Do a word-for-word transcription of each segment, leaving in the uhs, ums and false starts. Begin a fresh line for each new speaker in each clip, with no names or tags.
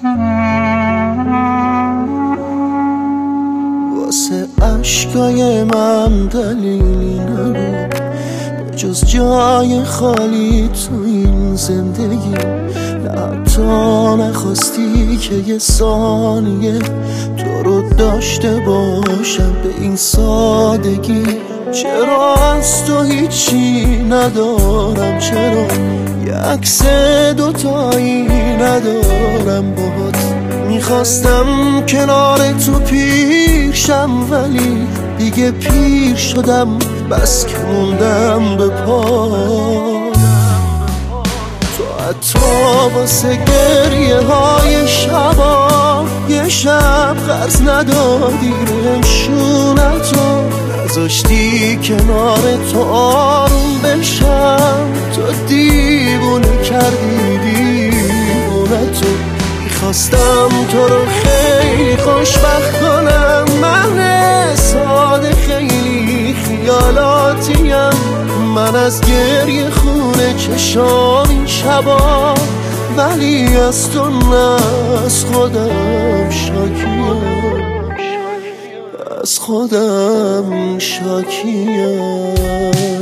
واسه عشقای من دلیلی نبود جز جای خالی تو این زندگی. نه حتی نخواستی که یه ثانیه تو رو داشته باشم به این سادگی. چرا از تو هیچی ندارم، چرا یه عکس دوتایی ندارم باهات. میخواستم کنار تو پیرشم ولی دیگه پیر شدم، بس که موندم به پا. تو حتی واسه گریه های شبا یه شب قرض ندادی نشونتو، نذاشتی کنار تو آروم بشم. تو دیوونه کردی دیوونتو. میخواستم تو رو خیلی خوشبخت کنم، من ساده خیلی خیالاتیم. من از گریه خونه چشام این شبا، ولی از تو نه از خودم شاکیم، از خودم شاکیم.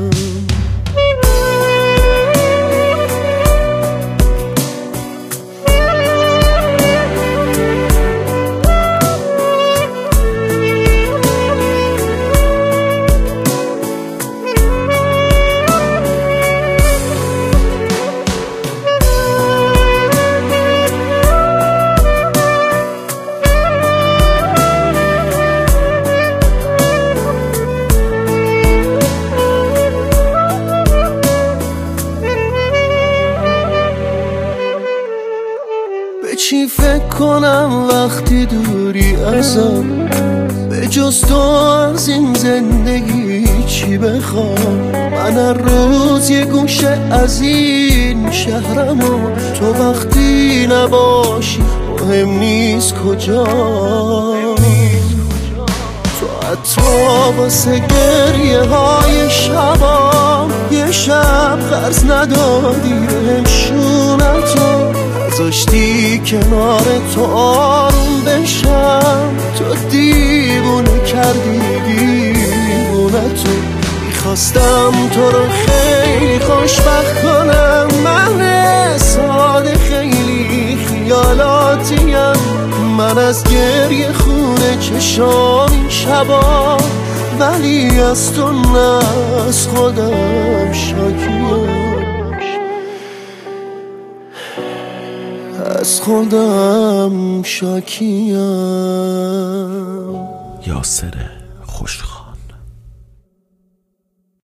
چی فکر کنم وقتی دوری ازم، به جز تو از این زندگی چی بخوام. من هر روز یه گوشه از این شهرم و تو وقتی نباشی مهم نیست کجا. تو حتی واسه گریه های شبا یه شب قرض ندادی نشونتو، نذاشتی کنار تو آروم بشم. تو دیوونه کردی دیوونتو. میخواستم تو رو خیلی خوشبخت کنم، من ساده خیلی خیالاتیم. من از گریه خونه چشام این شبا، ولی از تو نه از خودم شاکیم، از خودم شاکیم.
یاسره